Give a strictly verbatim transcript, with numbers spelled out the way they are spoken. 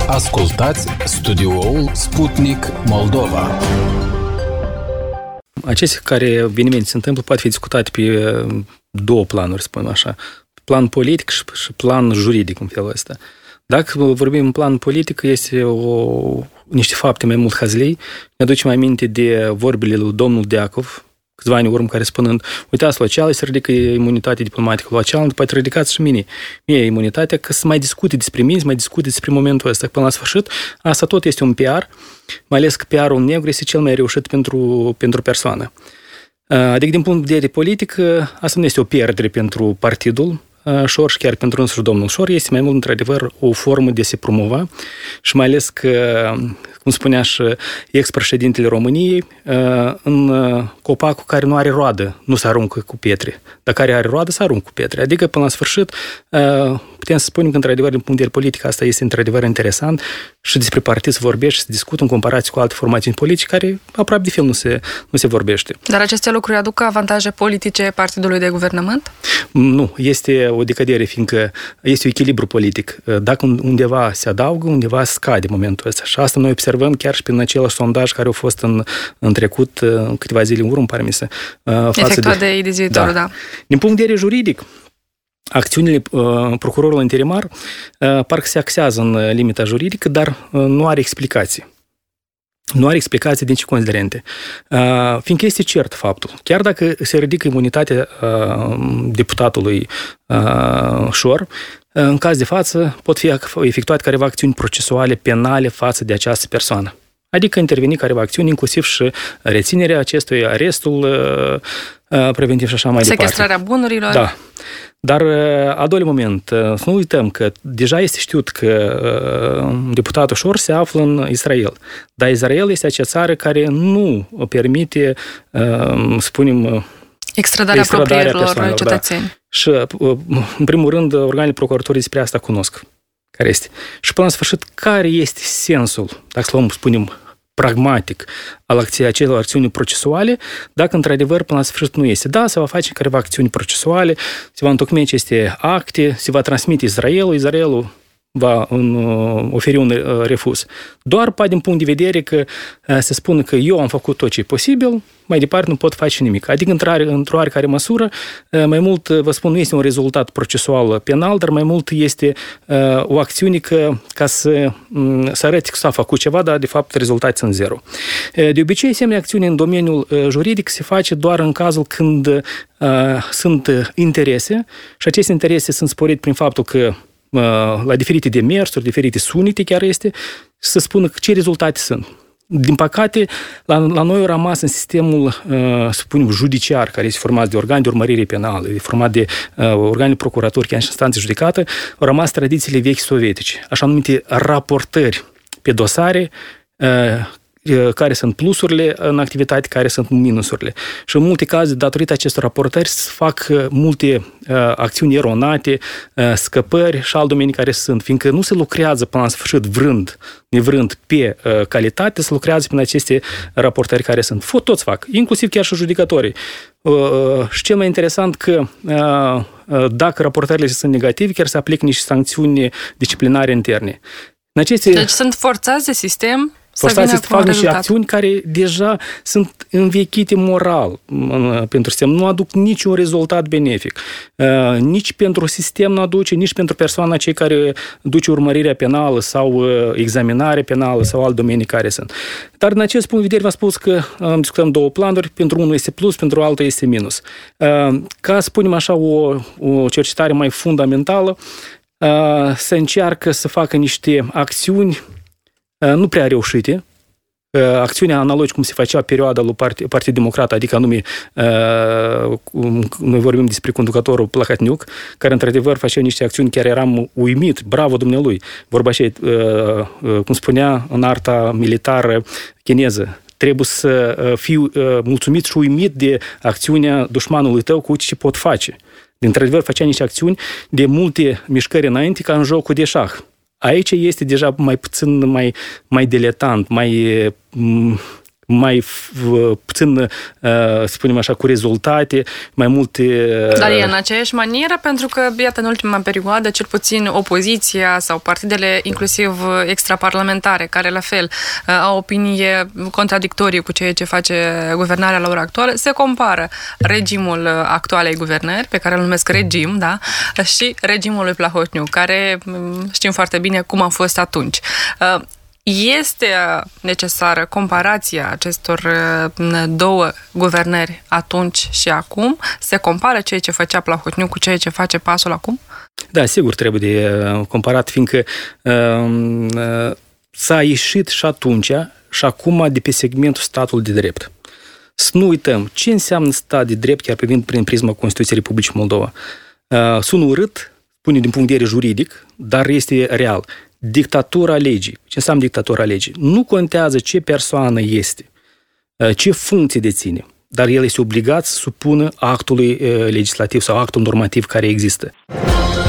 Ascultați studioul Sputnik Moldova. Aceste care evenimente se întâmplă poate fi discutate pe două planuri, spunem așa. Plan politic și, și plan juridic în felul ăsta. Dacă vorbim în plan politic, este o, niște fapte mai mult hazlei. Ne aducem aminte de vorbile lui domnul Deacov, câțiva ani urmă, care spunând, uitați, la cealaltă se ridică imunitatea diplomatică, la cealaltă poate ridicați și mine. Mie imunitatea, că să mai discute despre mine, să mai discute despre momentul ăsta. Până la sfârșit, asta tot este un P R, mai ales că P R-ul negru este cel mai reușit pentru, pentru persoană. Adică, din punct de vedere politic, asta nu este o pierdere pentru partidul Șor și chiar pentru însuși domnul Șor, este mai mult, într-adevăr, o formă de a se promova și mai ales că, cum spunea și ex-președintele României, în copacul care nu are roadă, nu se aruncă cu pietre, dar care are roadă, se aruncă cu pietre. Adică, până la sfârșit, putem să spunem că, într-adevăr, din punct de vedere politic, asta este, într-adevăr, interesant și despre partid se vorbește și se discută în comparație cu alte formațiuni politice care, aproape de fel, nu se, nu se vorbește. Dar aceste lucruri aduc avantaje politice partidului de guvernământ? Nu, este o decădere, fiindcă este un echilibru politic. Dacă undeva se adaugă, undeva scade momentul ăsta. Și asta noi observăm chiar și prin același sondaj care au fost în, în trecut, în câteva zile în urmă, pare mi se. Efectuat de, de Idis Viitorul, da. da. Din punct de vedere juridic, acțiunile uh, procurorului interimar uh, parcă se axează în limita juridică, dar uh, nu are explicații. Nu are explicații din ce considerente. Uh, fiindcă este cert faptul. Chiar dacă se ridică imunitatea uh, deputatului uh, Șor, în caz de față pot fi efectuate careva acțiuni procesuale penale față de această persoană. Adică interveni careva acțiuni, inclusiv și reținerea acestui, arestul uh, preventiv și așa mai departe. Sequestrarea bunurilor. Da. Dar, a doilea moment, să nu uităm că deja este știut că uh, deputatul Șor se află în Israel. Dar Israel este acea țară care nu permite, uh, spunem, extradarea, extradarea propriilor cetățeni. Da. Și, uh, în primul rând, organele procuraturii despre asta cunosc. Care este. Și până la sfârșit, care este sensul, dacă să luăm, spunem, pragmatic al acelor acțiuni procesuale, dacă într-adevăr până la sfârșit nu este. Da, se va face careva acțiuni procesuale, se va întocmi aceste acte, se va transmite Israelul, Israelul va uh, oferi un uh, refuz. Doar pa din punct de vedere că uh, se spune că eu am făcut tot ce e posibil, mai departe nu pot face nimic. Adică, într-o oarecare măsură, uh, mai mult, vă spun, nu este un rezultat procesual penal, dar mai mult este uh, o acțiune că, ca să, um, să arăte că s-a făcut ceva, dar de fapt rezultații sunt zero. Uh, de obicei, asemenea acțiune în domeniul uh, juridic se face doar în cazul când uh, sunt interese și aceste interese sunt sporite prin faptul că la diferite demersuri, diferite sunete chiar este, să spună ce rezultate sunt. Din păcate, la, la noi au rămas în sistemul, să spunem, judiciar, care este format de organe de urmărire penală, e format de uh, organe procuratori, chiar și instanțe judecată, au rămas tradițiile vechi sovietice, așa numite raportări pe dosare, uh, care sunt plusurile în activitate, care sunt minusurile. Și în multe cazuri, datorită acestor raportări, se fac multe uh, acțiuni eronate, uh, scăpări și alte domenii care sunt. Fiindcă nu se lucrează până la sfârșit vrând, nevrând pe uh, calitate, se lucrează prin aceste raportări care sunt. Fot toți fac, inclusiv chiar și judecătorii. Uh, și cel mai interesant că uh, dacă raportările sunt negative, chiar se aplică niște sancțiuni disciplinare interne. În aceste... Deci sunt forțați de sistem forțați să facă niște acțiuni care deja sunt învechite moral pentru sistem. Nu aduc niciun rezultat benefic. Nici pentru sistem nu aduce, nici pentru persoana cei care duce urmărirea penală sau examinarea penală sau alte domenii care sunt. Dar în acest punct de vedere v-am spus că discutăm două planuri. Pentru unul este plus, pentru altul este minus. Ca să spunem așa o, o cercetare mai fundamentală, se încearcă să facă niște acțiuni nu prea reușite. Acțiunea analogică cum se făcea perioada lui Partid, Partid Democrat, adică anume noi vorbim despre conducătorul Plahotniuc, care într-adevăr făcea niște acțiuni, chiar eram uimit, bravo dumnealui. Vorba și, cum spunea în arta militară chineză, trebuie să fiu mulțumit și uimit de acțiunea dușmanului tău cu ce pot face. Într-adevăr făcea niște acțiuni de multe mișcări înainte ca în jocul de șah. Aici este deja mai puțin mai, mai diletant, mai mai puțin, să spunem așa, cu rezultate, mai multe... Dar e în aceeași manieră, pentru că, iată, în ultima perioadă, cel puțin opoziția sau partidele, inclusiv extraparlamentare, care la fel au opinie contradictorie cu ceea ce face guvernarea la ora actuală, se compară regimul actualei guvernări, pe care îl numesc regim, da, și regimul lui Plahotniuc, care știm foarte bine cum a fost atunci. Este necesară comparația acestor două guvernări atunci și acum? Se compară ceea ce făcea Plahotniuc cu ceea ce face PAS-ul acum? Da, sigur trebuie de comparat, fiindcă uh, s-a ieșit și atunci și acum de pe segmentul statul de drept. Să nu uităm ce înseamnă stat de drept, chiar privind prin prisma Constituției Republicii Moldova. Uh, sună urât, spune din punct de vedere juridic, dar este real. Dictatura legii. Ce înseamnă dictatura legii? Nu contează ce persoană este, ce funcție deține, dar el este obligat să supună actului legislativ sau actul normativ care există.